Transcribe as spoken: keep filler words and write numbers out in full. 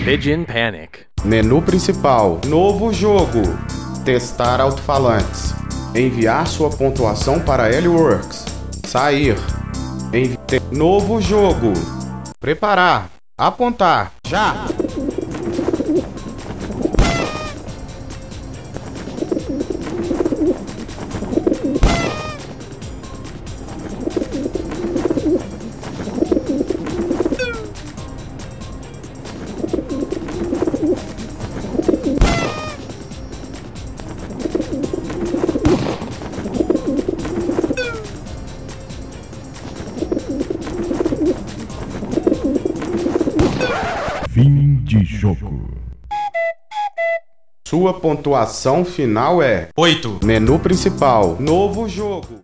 Begin Panic. Menu principal. Novo jogo. Testar alto-falantes. Enviar sua pontuação para L-Works. Sair. Envi... Novo jogo. Preparar. Apontar. Já! Fim de jogo. Sua pontuação final é oito. Menu principal. Novo jogo.